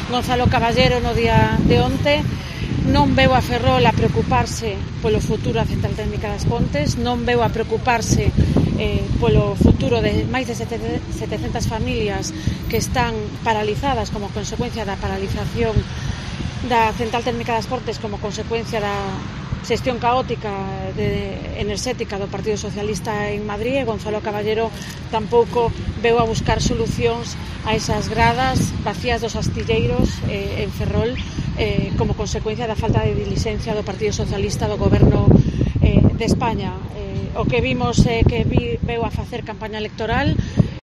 Gonzalo Caballero no día de onte. Non veu a Ferrol a preocuparse polo futuro da Central Térmica das Pontes, non veu a preocuparse polo futuro de máis de 700 familias que están paralizadas como consecuencia da paralización da Central Térmica das Pontes, como consecuencia da xestión caótica enerxética do Partido Socialista en Madrid. E Gonzalo Caballero tampouco veu a buscar solucións a esas gradas vacías dos astilleiros en Ferrol como consecuencia da falta de dilixencia do Partido Socialista do Goberno de España. O que vimos é que veu a facer campaña electoral